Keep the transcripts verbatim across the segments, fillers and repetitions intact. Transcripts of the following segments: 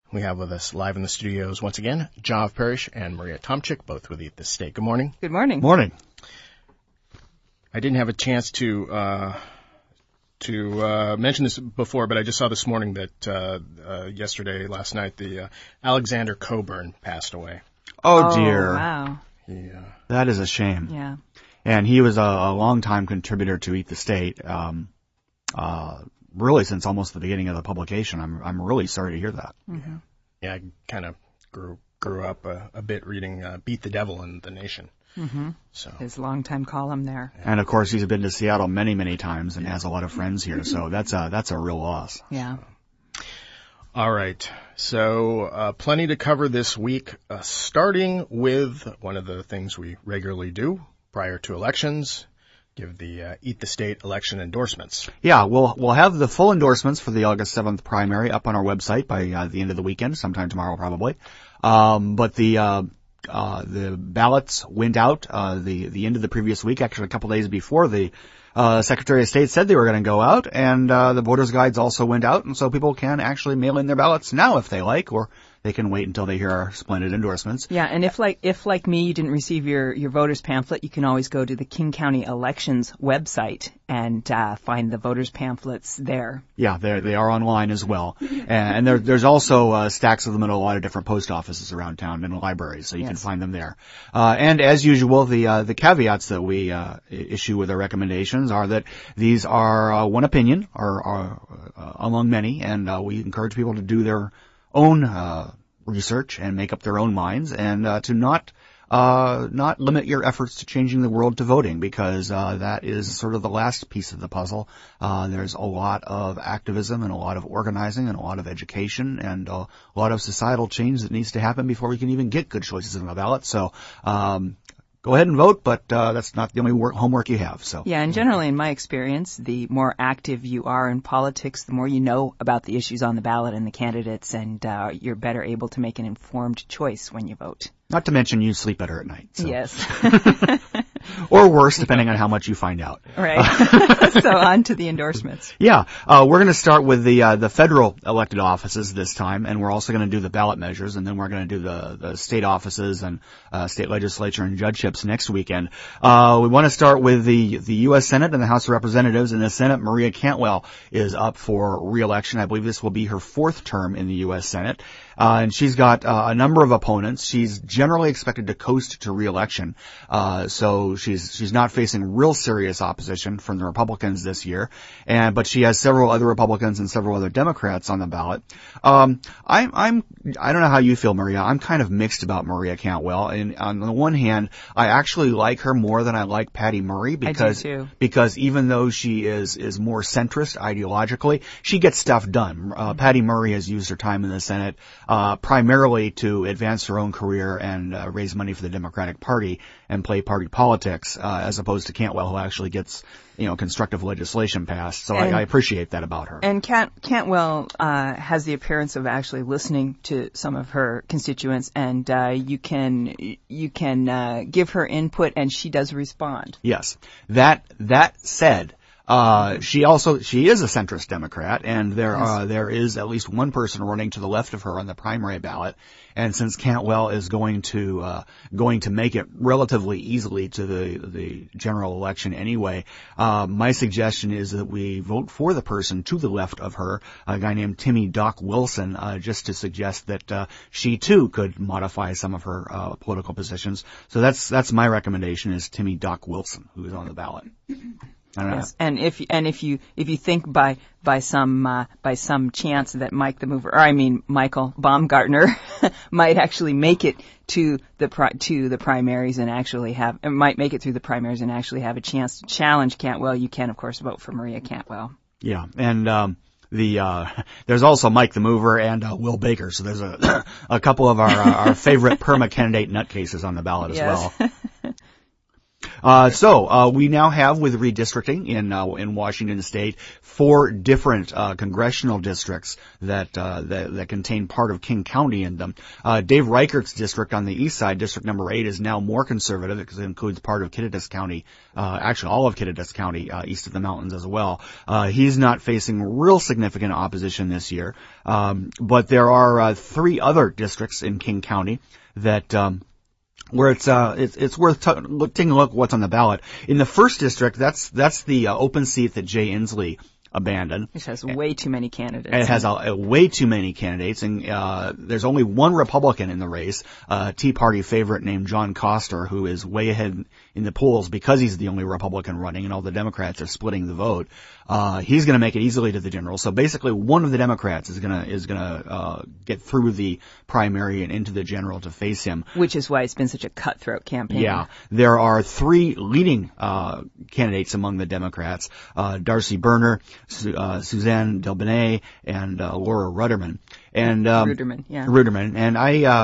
We have with us live in the studios once again, John Parrish and Maria Tomczyk, both with Eat the State. Good morning. Good morning. Morning. I didn't have a chance to uh, to uh, mention this before, but I just saw this morning that uh, uh, yesterday, last night, the uh, Alexander Coburn passed away. Oh, dear. Oh, wow. He, uh, That is a shame. Yeah. And he was a, a long-time contributor to Eat the State, um, uh, really since almost the beginning of the publication. I'm I'm really sorry to hear that. Mm-hmm. yeah, I kind of grew grew up a, a bit reading uh, Beat the Devil in The Nation. Mm-hmm. So His longtime column there. And of course, he's been to Seattle many, many times and has a lot of friends here. So that's a that's a real loss. Yeah. All right. So uh, plenty to cover this week, uh, starting with one of the things we regularly do prior to elections, give the uh, Eat the State election endorsements. Yeah, we'll we'll have the full endorsements for the August seventh primary up on our website by uh, the end of the weekend, sometime tomorrow probably. Um, but the uh, uh, the ballots went out uh, the the end of the previous week, actually a couple days before the uh, Secretary of State said they were going to go out, and uh, the voters' guides also went out, and so people can actually mail in their ballots now if they like, or they can wait until they hear our splendid endorsements. Yeah, and if like if like me you didn't receive your, your voters pamphlet, you can always go to the King County Elections website and uh, find the voters pamphlets there. Yeah, they they are online as well, and there, there's also uh, stacks of them in a lot of different post offices around town and libraries, so you Yes. can find them there. Uh, and as usual, the uh, the caveats that we uh, issue with our recommendations are that these are uh, one opinion, or, or uh, among many, and uh, we encourage people to do their own uh, research and make up their own minds, and uh, to not uh not limit your efforts to changing the world to voting, because uh that is sort of the last piece of the puzzle. Uh there's a lot of activism and a lot of organizing and a lot of education and a lot of societal change that needs to happen before we can even get good choices on the ballot. So um go ahead and vote, but uh that's not the only work, homework you have. So Yeah, and generally in my experience, the more active you are in politics, the more you know about the issues on the ballot and the candidates, and uh you're better able to make an informed choice when you vote. Not to mention you sleep better at night. So. Yes. Or worse, depending on how much you find out. Right. So on to the endorsements. Yeah, uh, we're going to start with the uh, the federal elected offices this time, and we're also going to do the ballot measures, and then we're going to do the, the state offices and uh, state legislature and judgeships next weekend. Uh, we want to start with the the U S Senate and the House of Representatives. In the Senate, Maria Cantwell is up for re-election. I believe this will be her fourth term in the U S Senate. Uh, and she's got uh, a number of opponents. She's generally expected to coast to re-election, uh, so she's she's not facing real serious opposition from the Republicans this year. And but she has several other Republicans and several other Democrats on the ballot. Um, I'm I'm I don't know how you feel, Maria. I'm kind of mixed about Maria Cantwell. And on the one hand, I actually like her more than I like Patty Murray, because I do too. because even though she is is more centrist ideologically, she gets stuff done. Uh, Patty Murray has used her time in the Senate Uh, primarily to advance her own career and uh, raise money for the Democratic Party and play party politics, uh, as opposed to Cantwell, who actually gets, you know, constructive legislation passed. So I, I appreciate that about her. And Cant- Cantwell uh, has the appearance of actually listening to some of her constituents, and uh, you can you can uh, give her input, and she does respond. Yes. That that said, Uh, she also, she is a centrist Democrat, and there, Yes. uh, there is at least one person running to the left of her on the primary ballot. And since Cantwell is going to, uh, going to make it relatively easily to the, the general election anyway, uh, my suggestion is that we vote for the person to the left of her, a guy named Timmy Doc Wilson, uh, just to suggest that, uh, she too could modify some of her, uh, political positions. So that's, that's my recommendation, is Timmy Doc Wilson, who is on the ballot. I don't know. Yes, and if and if you if you think by by some uh, by some chance that Mike the Mover, or I mean Michael Baumgartner, might actually make it to the pri- to the primaries and actually have might make it through the primaries and actually have a chance to challenge Cantwell, you can of course vote for Maria Cantwell. Yeah, and um, the uh, there's also Mike the Mover and uh, Will Baker, so there's a a couple of our uh, our favorite perma candidate nutcases on the ballot as Yes. well. Uh, so, uh, we now have, with redistricting in, uh, in Washington State, four different, uh, congressional districts that, uh, that, that contain part of King County in them. Uh, Dave Reichert's district on the east side, District Number eight, is now more conservative because it includes part of Kittitas County, uh, actually all of Kittitas County, uh, east of the mountains as well. Uh, he's not facing real significant opposition this year. Um, but there are, uh, three other districts in King County that, um, where it's uh it's it's worth t- look, taking a look at what's on the ballot. In the first district, that's that's the uh, open seat that Jay Inslee abandoned. Which has way too many candidates. And it has a, a way too many candidates, and uh there's only one Republican in the race, a uh, Tea Party favorite named John Koster, who is way ahead in the polls because he's the only Republican running, and all the Democrats are splitting the vote. Uh he's going to make it easily to the general. So basically, one of the Democrats is going to is going to uh get through the primary and into the general to face him. Which is why it's been such a cutthroat campaign. Yeah, there are three leading uh candidates among the Democrats: uh Darcy Berner, Su- uh, Suzanne Delbene, and uh, Laura Ruderman. And um, Ruderman, yeah. Ruderman. And I, uh,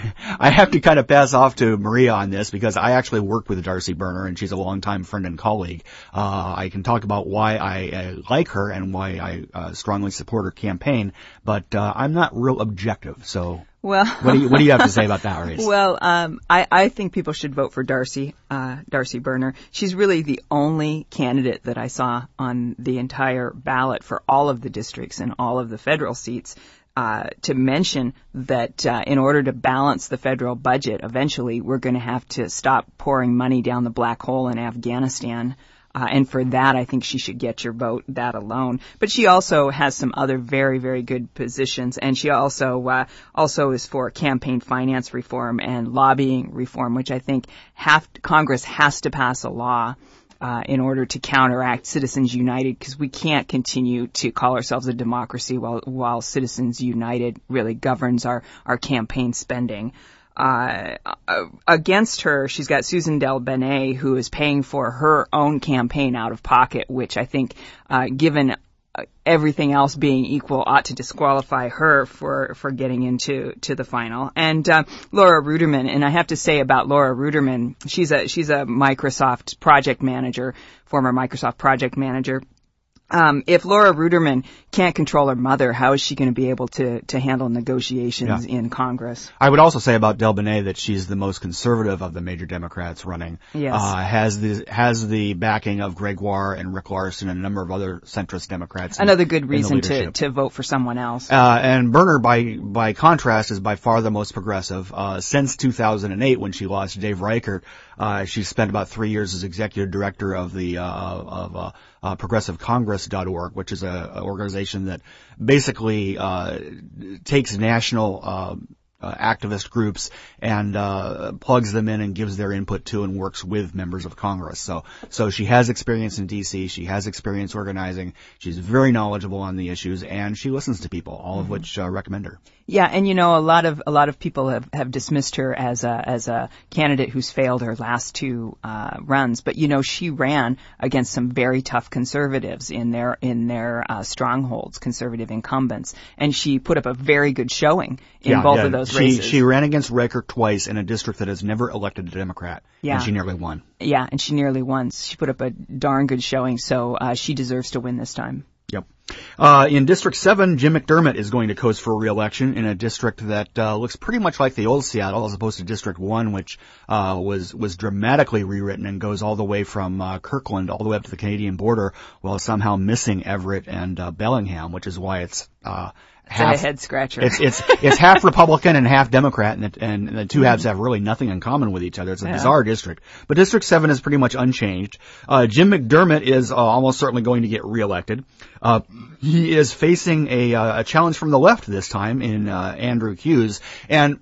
I have to kind of pass off to Maria on this because I actually worked with Darcy Berner, and she's a longtime friend and colleague. Uh, I can talk about why I, I like her and why I uh, strongly support her campaign, but uh, I'm not real objective. So, well, what do you what do you have to say about that race? Well, um, I, I think people should vote for Darcy, uh, Darcy Berner. She's really the only candidate that I saw on the entire ballot for all of the districts and all of the federal seats. Uh, to mention that uh, in order to balance the federal budget, eventually we're going to have to stop pouring money down the black hole in Afghanistan. Uh, and for that, I think she should get your vote, that alone. But she also has some other very, very good positions. And she also, uh, also is for campaign finance reform and lobbying reform, which I think have, Congress has to pass a law Uh, in order to counteract Citizens United, because we can't continue to call ourselves a democracy while while Citizens United really governs our, our campaign spending. Uh, against her, she's got Susan Delbene, who is paying for her own campaign out of pocket, which I think, uh, given everything else being equal, ought to disqualify her for, for getting into to the final. And uh, Laura Ruderman, and I have to say about Laura Ruderman, she's a she's a Microsoft project manager, former Microsoft project manager. Um, if Laura Ruderman can't control her mother, how is she going to be able to, to handle negotiations yeah. in Congress? I would also say about Delbene that she's the most conservative of the major Democrats running. Yes. Uh, has the, has the backing of Gregoire and Rick Larson and a number of other centrist Democrats. Another in, good reason to, to vote for someone else. Uh, and Berner, by, by contrast, is by far the most progressive. Uh, since two thousand eight, when she lost Dave Reichert, uh, she spent about three years as executive director of the, uh, of, uh, Uh, progressive congress dot org, which is a, a organization that basically uh, takes national uh, uh, activist groups and uh, plugs them in and gives their input to and works with members of Congress. So, so she has experience in D C. She has experience organizing. She's very knowledgeable on the issues, and she listens to people, all of which uh, recommend her. Yeah, and you know, a lot of a lot of people have, have dismissed her as a as a candidate who's failed her last two uh, runs, but you know, she ran against some very tough conservatives in their in their uh, strongholds, conservative incumbents, and she put up a very good showing in yeah, both yeah. of those she, races. She ran against Reichert twice in a district that has never elected a Democrat, yeah. and she nearly won. Yeah, and she nearly won. She put up a darn good showing, so uh, she deserves to win this time. Yep. Uh, in District seven, Jim McDermott is going to coast for re-election in a district that uh, looks pretty much like the old Seattle, as opposed to District one, which uh, was was dramatically rewritten and goes all the way from uh, Kirkland all the way up to the Canadian border, while somehow missing Everett and uh, Bellingham, which is why it's uh, half it's a head scratcher. It's it's it's half Republican and half Democrat, and, it, and the two halves have really nothing in common with each other. It's a yeah. bizarre district. But District seven is pretty much unchanged. Uh, Jim McDermott is uh, almost certainly going to get reelected. Uh, he is facing a, uh, a challenge from the left this time in uh, Andrew Hughes, and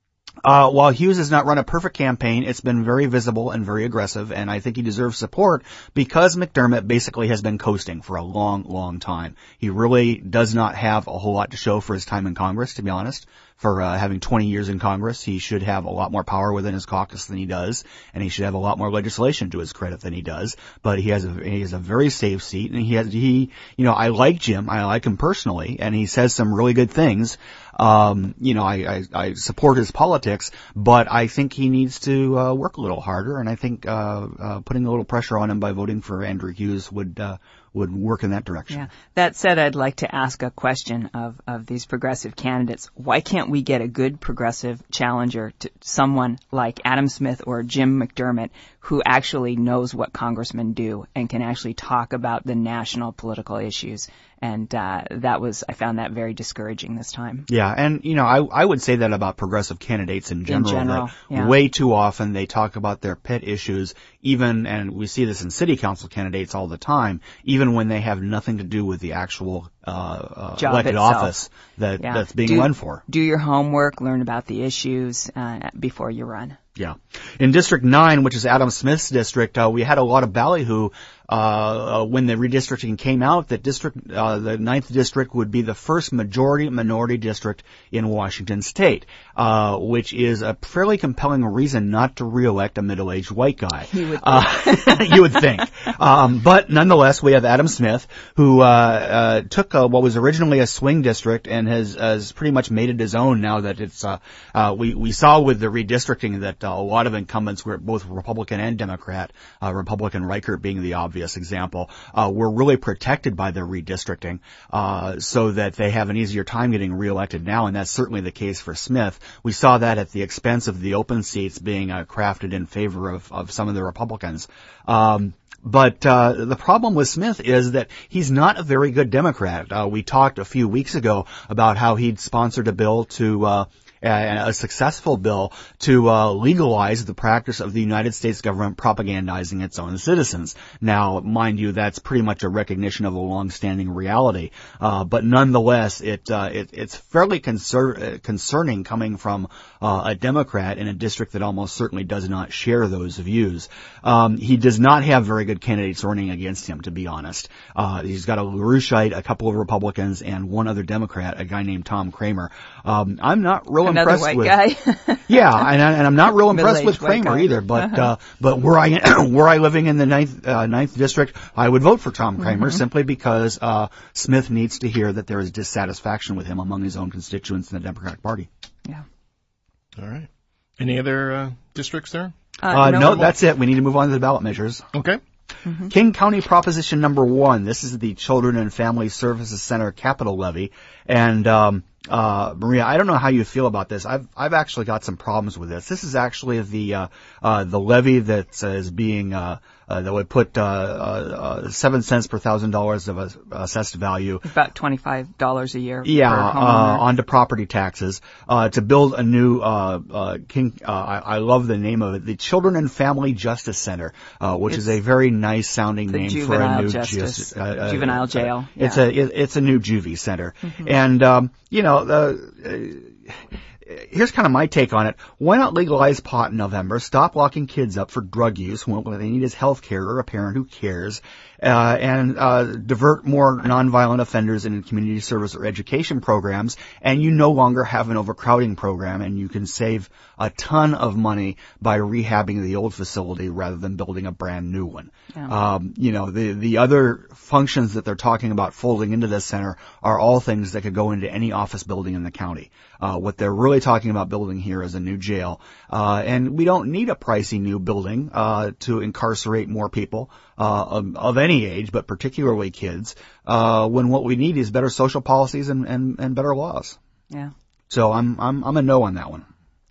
Uh, while Hughes has not run a perfect campaign, it's been very visible and very aggressive, and I think he deserves support because McDermott basically has been coasting for a long, long time. He really does not have a whole lot to show for his time in Congress, to be honest. For uh, having twenty years in Congress, he should have a lot more power within his caucus than he does, and he should have a lot more legislation to his credit than he does. But he has a he has a very safe seat, and he has he you know I like Jim, I like him personally, and he says some really good things. Um, you know, I, I, I support his politics, but I think he needs to uh, work a little harder, and I think uh, uh, putting a little pressure on him by voting for Andrew Hughes would uh, would work in that direction. Yeah. That said, I'd like to ask a question of, of these progressive candidates. Why can't we get a good progressive challenger to someone like Adam Smith or Jim McDermott who actually knows what congressmen do and can actually talk about the national political issues? And uh, that was, I found that very discouraging this time. Yeah, and, you know, I, I would say that about progressive candidates in general. In general, that yeah. Way too often they talk about their pet issues, even, and we see this in city council candidates all the time, even when they have nothing to do with the actual uh, uh Job elected itself. office that, yeah. that's being do, run for. Do your homework, learn about the issues uh, before you run. Yeah. In District nine, which is Adam Smith's district, uh, we had a lot of ballyhoo uh, uh, when the redistricting came out that district, uh, the ninth district would be the first majority-minority district in Washington state, uh, which is a fairly compelling reason not to reelect a middle-aged white guy. You would think. Uh, you would think. Um, but nonetheless, we have Adam Smith, who uh, uh, took uh, what was originally a swing district and has, has pretty much made it his own now that it's, uh, uh, we, we saw with the redistricting that uh, a lot of incumbents were both Republican and Democrat, uh, Republican Reichert being the obvious example, uh, were really protected by the redistricting, uh, so that they have an easier time getting reelected now, and that's certainly the case for Smith. We saw that at the expense of the open seats being uh, crafted in favor of, of some of the Republicans. Um, But uh, the problem with Smith is that he's not a very good Democrat. Uh, we talked a few weeks ago about how he'd sponsored a bill to uh, a successful bill to uh, legalize the practice of the United States government propagandizing its own citizens. Now, mind you, that's pretty much a recognition of a long-standing reality, uh, but nonetheless, it, uh, it it's fairly concer- concerning coming from uh, a Democrat in a district that almost certainly does not share those views. Um, he does not have very good candidates running against him, to be honest. Uh, he's got a LaRoucheite, a couple of Republicans, and one other Democrat, a guy named Tom Kramer. Um, I'm not real Another impressed white with, guy. yeah, and, I, and I'm not real impressed with Middle-aged Kramer white guy. either. But Uh-huh. uh, but were I were I living in the ninth uh, ninth district, I would vote for Tom Kramer Mm-hmm. simply because uh, Smith needs to hear that there is dissatisfaction with him among his own constituents in the Democratic Party. Yeah. All right. Any other uh, districts there? Uh, Uh, no, no, that's it. We need to move on to the ballot measures. Okay. Mm-hmm. King County Proposition Number One. This is the Children and Family Services Center capital levy, and um, uh, Maria, I don't know how you feel about this. I've I've actually got some problems with this. This is actually the uh, uh, the levy that uh, is being uh, uh, that would put uh, uh, uh, seven cents per thousand dollars of a, assessed value. About twenty-five dollars a year. Yeah, per uh, homeowner. onto property taxes, uh, to build a new, uh, uh, King, uh, I, I love the name of it, the Children and Family Justice Center, uh, which It's is a very nice sounding the name for a juvenile new justice, ju- uh, uh, juvenile jail. uh, It's yeah. a, it, it's a new juvie center. Mm-hmm. And, um, you know, the, uh, here's kind of my take on it. Why not legalize pot in November? Stop locking kids up for drug use when what they need is health care or a parent who cares. Uh, and uh, divert more nonviolent offenders into community service or education programs, and you no longer have an overcrowding program, and you can save a ton of money by rehabbing the old facility rather than building a brand new one. Yeah. Um, you know, the the other functions that they're talking about folding into this center are all things that could go into any office building in the county. Uh, what they're really talking about building here is a new jail, uh, and we don't need a pricey new building uh, to incarcerate more people uh, of, of any age, but particularly kids, uh, when what we need is better social policies and, and, and better laws. Yeah. So I'm I'm I'm a no on that one.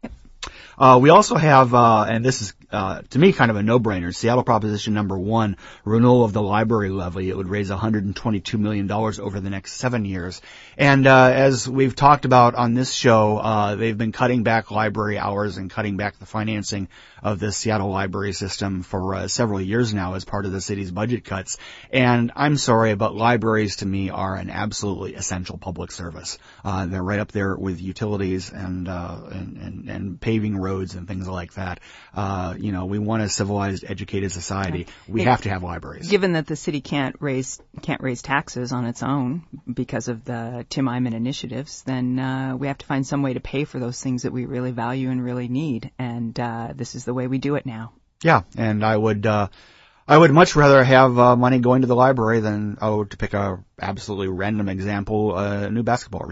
Uh, we also have, uh, and this is, uh, to me kind of a no-brainer, Seattle Proposition Number One, renewal of the library levy. It would raise one hundred twenty-two million dollars over the next seven years. And, uh, as we've talked about on this show, uh, they've been cutting back library hours and cutting back the financing of the Seattle library system for uh, several years now as part of the city's budget cuts. And I'm sorry, but libraries to me are an absolutely essential public service. Uh, they're right up there with utilities and, uh, and, and, and paving roads and things like that. Uh, you know, we want a civilized, educated society. We It- have to have libraries. Given that the city can't raise can't raise taxes on its own because of the Tim Eyman initiatives, then uh, we have to find some way to pay for those things that we really value and really need. And uh, this is the way we do it now. Yeah, and I would, uh, I would much rather have uh, money going to the library than, oh, to pick a absolutely random example, uh, a new basketball arena.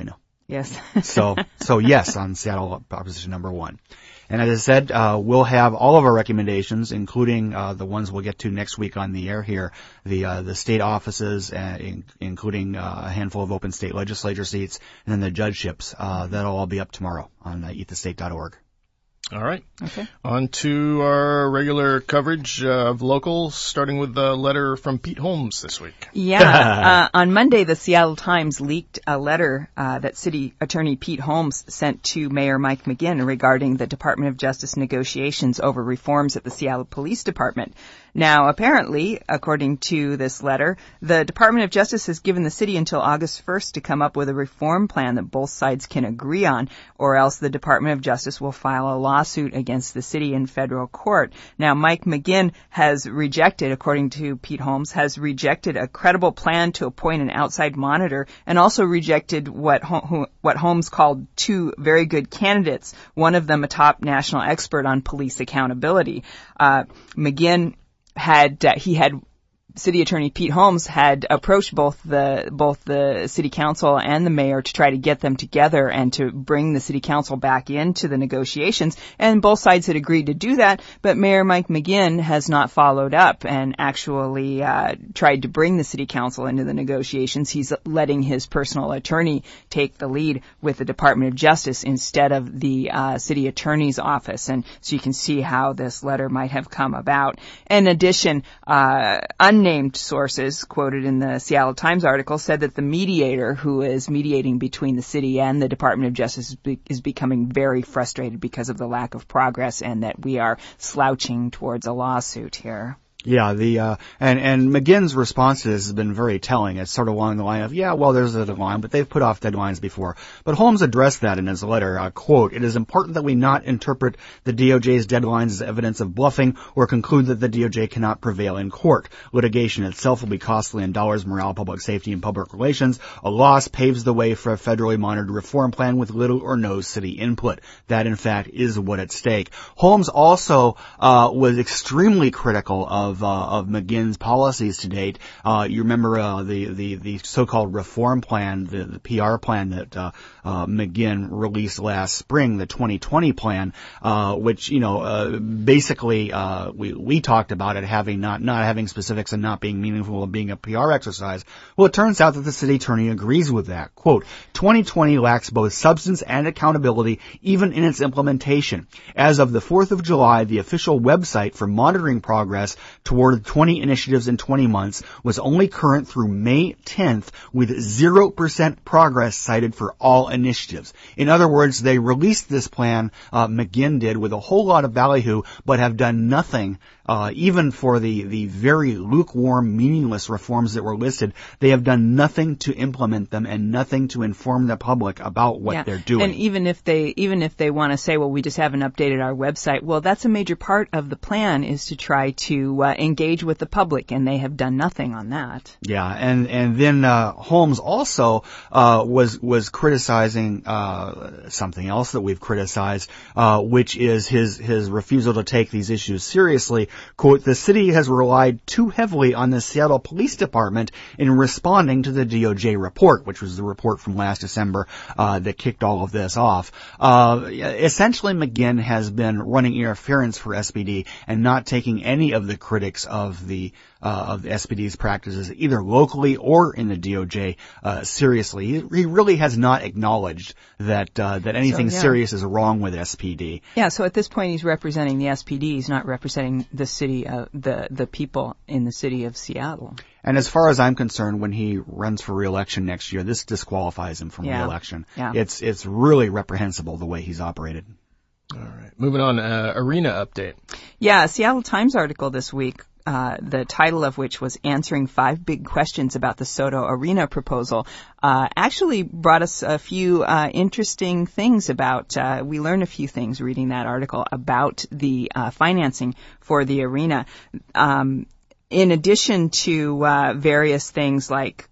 Yes. so, so yes, on Seattle proposition number one. And as I said, uh, we'll have all of our recommendations, including uh, the ones we'll get to next week on the air here, the uh, the state offices, uh, in, including uh, a handful of open state legislature seats, and then the judgeships. Uh, that'll all be up tomorrow on uh, eat the state dot org. All right. Okay. On to our regular coverage uh, of locals, starting with the letter from Pete Holmes this week. Yeah. uh, on Monday, the Seattle Times leaked a letter uh, that City Attorney Pete Holmes sent to Mayor Mike McGinn regarding the Department of Justice negotiations over reforms at the Seattle Police Department. Now, apparently, according to this letter, the Department of Justice has given the city until August first to come up with a reform plan that both sides can agree on, or else the Department of Justice will file a lawsuit against the city in federal court. Now, Mike McGinn has rejected, according to Pete Holmes, has rejected a credible plan to appoint an outside monitor, and also rejected what what Holmes called two very good candidates, one of them a top national expert on police accountability. Uh, McGinn had uh, he had City Attorney Pete Holmes had approached both the both the city council and the mayor to try to get them together and to bring the city council back into the negotiations, and both sides had agreed to do that, but Mayor Mike McGinn has not followed up and actually uh tried to bring the city council into the negotiations. He's letting his personal attorney take the lead with the Department of Justice instead of the uh city attorney's office, and so you can see how this letter might have come about. In addition, uh unnamed Unnamed sources quoted in the Seattle Times article said that the mediator who is mediating between the city and the Department of Justice is, be- is becoming very frustrated because of the lack of progress, and that we are slouching towards a lawsuit here. Yeah, the uh and and McGinn's response to this has been very telling. It's sort of along the line of, yeah, well, there's a deadline, but they've put off deadlines before. But Holmes addressed that in his letter. Uh, quote, "It is important that we not interpret the D O J's deadlines as evidence of bluffing or conclude that the D O J cannot prevail in court. Litigation itself will be costly in dollars, morale, public safety, and public relations. A loss paves the way for a federally monitored reform plan with little or no city input. That, in fact, is what at stake." Holmes also uh was extremely critical of Of, uh, of McGinn's policies to date. Uh, you remember uh, the, the, the so-called reform plan, the, the P R plan that uh, uh, McGinn released last spring, the twenty twenty plan, uh, which, you know, uh, basically uh, we, we talked about it having not, not having specifics and not being meaningful and being a P R exercise. Well, it turns out that the city attorney agrees with that. Quote, "twenty twenty lacks both substance and accountability, even in its implementation. As of the fourth of July, the official website for monitoring progress toward twenty initiatives in twenty months was only current through May tenth, with zero percent progress cited for all initiatives." In other words, they released this plan, uh, McGinn did, with a whole lot of ballyhoo, but have done nothing, uh, even for the, the very lukewarm, meaningless reforms that were listed. They have done nothing to implement them and nothing to inform the public about what yeah. they're doing. And even if they, even if they want to say, well, we just haven't updated our website, well, that's a major part of the plan, is to try to uh, engage with the public, and they have done nothing on that. Yeah, and and then uh, Holmes also uh, was was criticizing uh, something else that we've criticized, uh, which is his his refusal to take these issues seriously. Quote, "The city has relied too heavily on the Seattle Police Department in responding to the D O J report," which was the report from last December uh, that kicked all of this off. Uh, essentially, McGinn has been running interference for S P D and not taking any of the critics of the uh, of the S P D's practices, either locally or in the D O J, uh, seriously. He, he really has not acknowledged that uh, that anything so, yeah. serious is wrong with S P D. Yeah, so at this point he's representing the S P D. He's not representing the city, uh, the the people in the city of Seattle. And as far as I'm concerned, when he runs for re-election next year, this disqualifies him from yeah. re-election. Yeah. It's it's really reprehensible the way he's operated. All right. Moving on, uh, arena update. Yeah, a Seattle Times article this week, uh, the title of which was "Answering Five Big Questions About the Soto Arena Proposal," uh, actually brought us a few uh, interesting things about, uh, we learned a few things reading that article about the uh, financing for the arena. Um, In addition to uh, various things like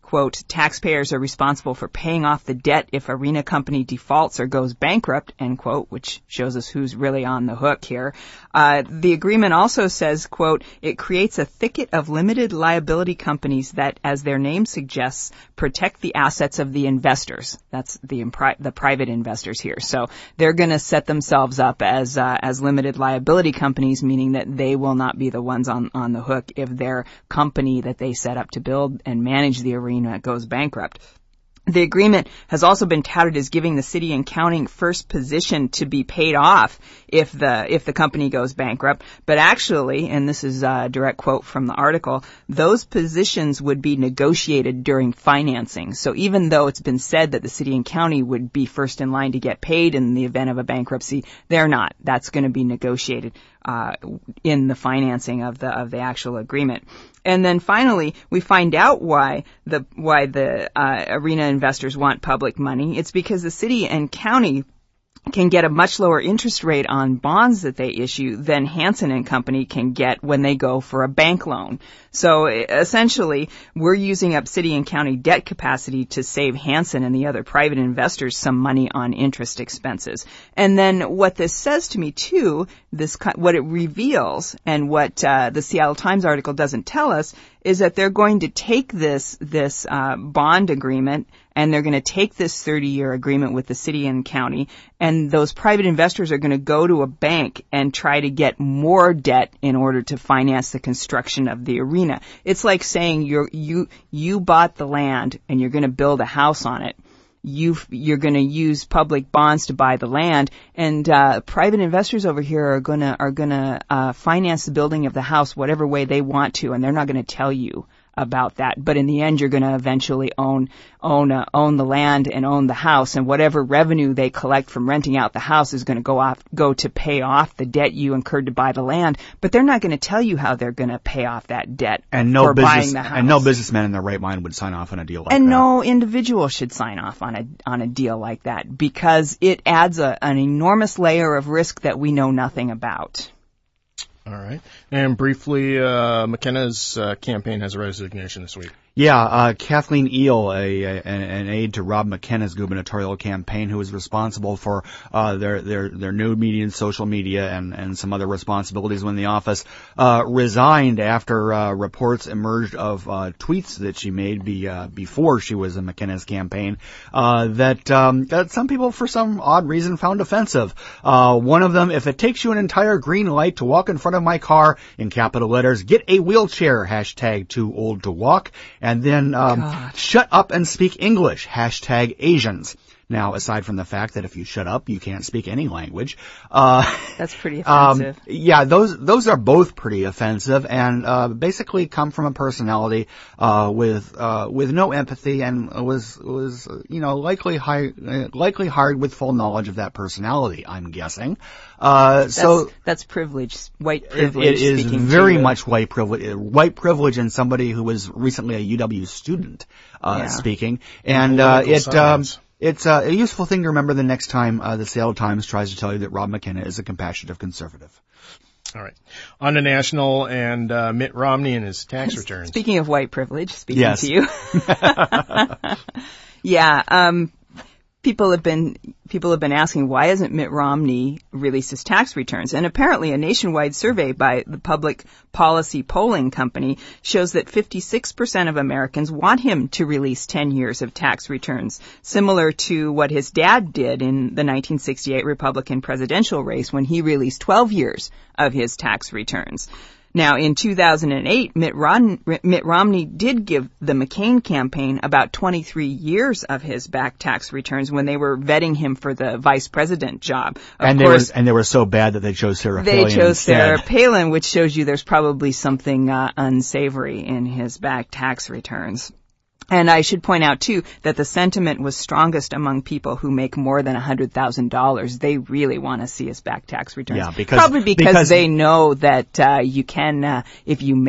quote, taxpayers are responsible for paying off the debt if arena company defaults or goes bankrupt, end quote, which shows us who's really on the hook here. Uh, the agreement also says, quote, it creates a thicket of limited liability companies that, as their name suggests, protect the assets of the investors. That's the impri- the private investors here. So they're going to set themselves up as uh, as limited liability companies, meaning that they will not be the ones on, on the hook if their company that they set up to build and manage the arena goes bankrupt. The agreement has also been touted as giving the city and county first position to be paid off if the if the company goes bankrupt. But actually, and this is a direct quote from the article, those positions would be negotiated during financing. So even though it's been said that the city and county would be first in line to get paid in the event of a bankruptcy, they're not. That's going to be negotiated uh in the financing of the of the actual agreement. And then finally, we find out why the why the uh, arena investors want public money. It's because the city and county can get a much lower interest rate on bonds that they issue than Hansen and Company can get when they go for a bank loan. So essentially, we're using up city and county debt capacity to save Hansen and the other private investors some money on interest expenses. And then what this says to me too, this what it reveals, and what uh, the Seattle Times article doesn't tell us, is that they're going to take this this uh, bond agreement and they're going to take this thirty-year agreement with the city and county, and those private investors are going to go to a bank and try to get more debt in order to finance the construction of the arena. It's like saying you're, you you bought the land and you're going to build a house on it. You, you're going to use public bonds to buy the land, and uh, private investors over here are going to are going to uh, finance the building of the house whatever way they want to, and they're not going to tell you about that. But in the end, you're going to eventually own own uh, own the land and own the house, and whatever revenue they collect from renting out the house is going to go off go to pay off the debt you incurred to buy the land. But they're not going to tell you how they're going to pay off that debt and no for business, buying the house. And no businessman in their right mind would sign off on a deal like and that. And no individual should sign off on a on a deal like that, because it adds a, an enormous layer of risk that we know nothing about. All right. And briefly, uh, McKenna's uh, campaign has a resignation this week. Yeah, uh, Kathleen Eel, a, a, an aide to Rob McKenna's gubernatorial campaign, who was responsible for uh, their their their new media and social media and and some other responsibilities when in the office, uh, resigned after uh, reports emerged of uh, tweets that she made be, uh, before she was in McKenna's campaign uh, that um, that some people, for some odd reason, found offensive. Uh, one of them: if it takes you an entire green light to walk in front of my car, in capital letters, get a wheelchair. Hashtag too old to walk. And then, um, shut up and speak English, hashtag Asians. Now, aside from the fact that if you shut up, you can't speak any language. Uh, That's pretty offensive. Um, yeah, those, those are both pretty offensive and, uh, basically come from a personality, uh, with, uh, with no empathy and was, was, you know, likely high, likely hired with full knowledge of that personality, I'm guessing. Uh, that's, so. That's privilege, white privilege. It, it is very much white privilege, white privilege in somebody who was recently a U W student, uh, yeah. speaking. And, uh, it, um, It's uh, a useful thing to remember the next time uh, the Seattle Times tries to tell you that Rob McKenna is a compassionate conservative. All right. On to national and uh, Mitt Romney and his tax returns. Speaking of white privilege, speaking yes. to you. yeah. Um, people have been people have been asking, why hasn't Mitt Romney released his tax returns? And apparently a nationwide survey by the Public Policy Polling Company shows that fifty-six percent of Americans want him to release ten years of tax returns, similar to what his dad did in the nineteen sixty-eight Republican presidential race when he released twelve years of his tax returns. Now, in two thousand eight, Mitt, Ron, Mitt Romney did give the McCain campaign about twenty-three years of his back tax returns when they were vetting him for the vice president job. Of and, course, they were, and they were so bad that they chose Sarah they Palin They chose instead. Sarah Palin, which shows you there's probably something uh, unsavory in his back tax returns. And I should point out, too, that the sentiment was strongest among people who make more than one hundred thousand dollars. They really want to see his back tax returns. Yeah, because, Probably because, because they know that uh, you can, uh, if you make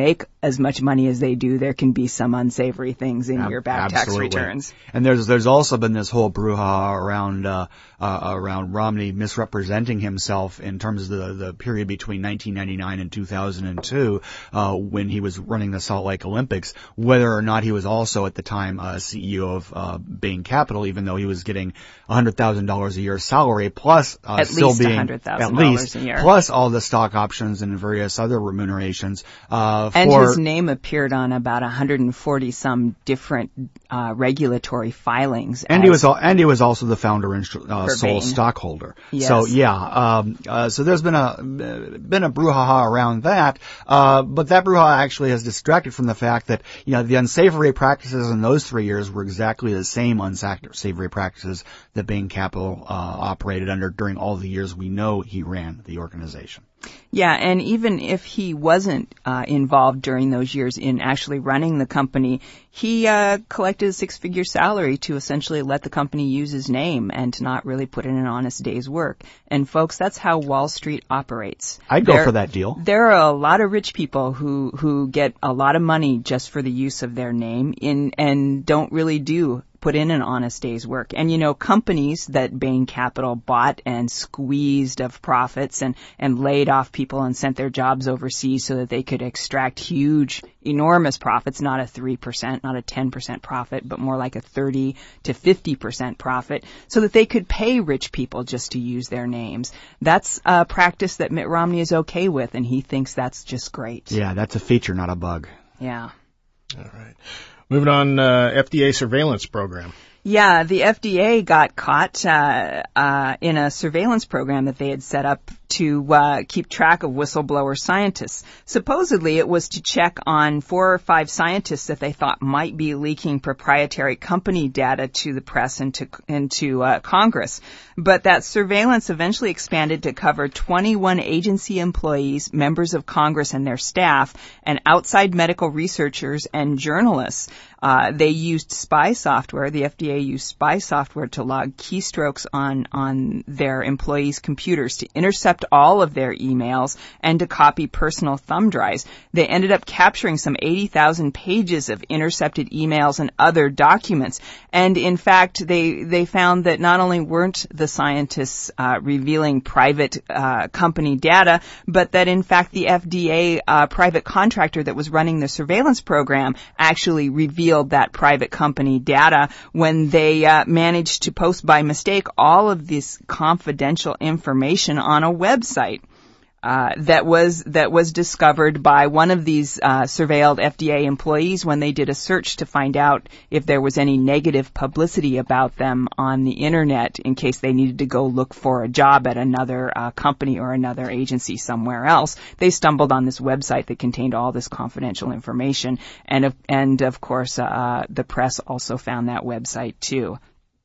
as much money as they do, there can be some unsavory things in Ab- your back absolutely. tax returns. And there's there's also been this whole brouhaha around uh, uh, around Romney misrepresenting himself in terms of the, the period between nineteen ninety-nine and two thousand two, uh, when he was running the Salt Lake Olympics, whether or not he was also at the time uh, C E O of uh, Bain Capital, even though he was getting one hundred thousand dollars a year salary, plus uh, at still least being one hundred thousand at dollars least a year. plus all the stock options and various other remunerations. Uh, and for, his name appeared on about one hundred forty some different uh, regulatory filings. And he was al- and he was also the founder and uh, sole Bain. stockholder. Yes. So yeah, um, uh, so there's been a been a brouhaha around that, uh, but that brouhaha actually has distracted from the fact that you know the unsavory practices in those three years were exactly the same unsavory practices that Bain Capital uh, operated under during all the years we know he ran the organization. Yeah, and even if he wasn't uh, involved during those years in actually running the company, he uh, collected a six-figure salary to essentially let the company use his name and to not really put in an honest day's work. And folks, that's how Wall Street operates. I'd go there, for that deal. There are a lot of rich people who who get a lot of money just for the use of their name in and don't really do put in an honest day's work. And, you know, companies that Bain Capital bought and squeezed of profits and, and laid off people and sent their jobs overseas so that they could extract huge, enormous profits, not a three percent, not a ten percent profit, but more like a thirty to fifty percent profit, so that they could pay rich people just to use their names. That's a practice that Mitt Romney is okay with, and he thinks that's just great. Yeah, that's a feature, not a bug. Yeah. All right. Moving on, uh, F D A surveillance program. Yeah, the F D A got caught uh, uh, in a surveillance program that they had set up to uh, keep track of whistleblower scientists. Supposedly, it was to check on four or five scientists that they thought might be leaking proprietary company data to the press and to, and to uh, Congress. But that surveillance eventually expanded to cover twenty-one agency employees, members of Congress and their staff, and outside medical researchers and journalists. Uh, they used spy software. The F D A used spy software to log keystrokes on, on their employees' computers to intercept all of their emails and to copy personal thumb drives. They ended up capturing some eighty thousand pages of intercepted emails and other documents. And in fact, they, they found that not only weren't the scientists uh, revealing private uh, company data, but that in fact the F D A uh, private contractor that was running the surveillance program actually revealed that private company data when they uh, managed to post by mistake all of this confidential information on a website uh, that was that was discovered by one of these uh, surveilled F D A employees when they did a search to find out if there was any negative publicity about them on the internet in case they needed to go look for a job at another uh, company or another agency somewhere else. They stumbled on this website that contained all this confidential information, and of, and of course uh, the press also found that website too.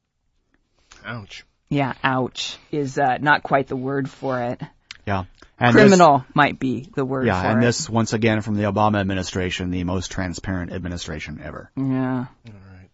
Ouch. Yeah, ouch is uh, not quite the word for it. Yeah. And Criminal this, might be the word yeah, for and it. this, once again, from the Obama administration, the most transparent administration ever. Yeah. All right.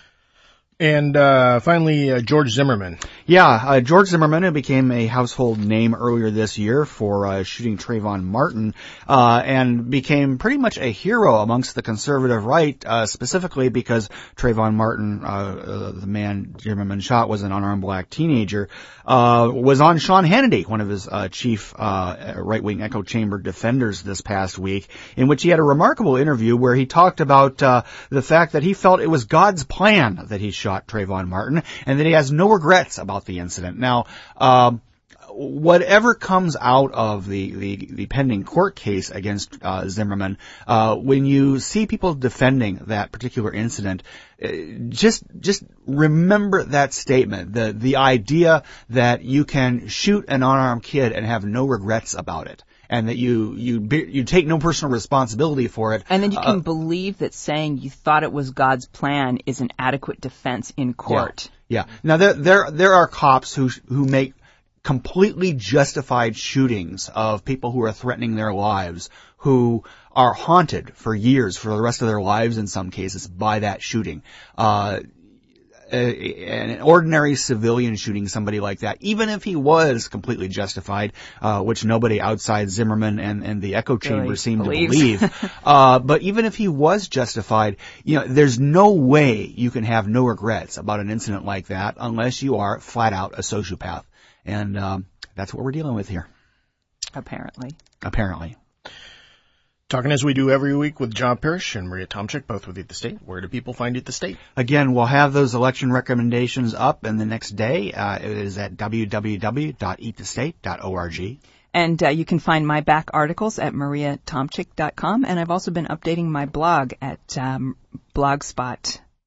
And uh, finally, uh, George Zimmerman. Yeah, uh, George Zimmerman, who became a household name earlier this year for uh, shooting Trayvon Martin, uh, and became pretty much a hero amongst the conservative right, uh, specifically because Trayvon Martin, uh, uh, the man Zimmerman shot, was an unarmed black teenager, uh, was on Sean Hannity, one of his uh, chief uh, right-wing echo chamber defenders this past week, in which he had a remarkable interview where he talked about uh, the fact that he felt it was God's plan that he shot Trayvon Martin, and that he has no regrets about the incident. Now, um, whatever comes out of the, the, the pending court case against uh, Zimmerman, uh, when you see people defending that particular incident, uh, just just remember that statement, the the idea that you can shoot an unarmed kid and have no regrets about it, and that you you you take no personal responsibility for it. And then you can uh, believe that saying you thought it was God's plan is an adequate defense in court. Yeah. yeah. Now there there there are cops who who make completely justified shootings of people who are threatening their lives, who are haunted for years, for the rest of their lives in some cases, by that shooting. Uh, a, an ordinary civilian shooting somebody like that, even if he was completely justified, uh, which nobody outside Zimmerman and, and the echo chamber Really seem believes. to believe, uh, but even if he was justified, you know, there's no way you can have no regrets about an incident like that unless you are flat out a sociopath. And um, that's what we're dealing with here. Apparently. Apparently. Talking as we do every week with John Parrish and Maria Tomczyk, both with Eat the State. Where do people find Eat the State? Again, we'll have those election recommendations up in the next day. Uh, it is at w w w dot eat the state dot org. And uh, you can find my back articles at maria tomczyk dot com. And I've also been updating my blog at um, blogspot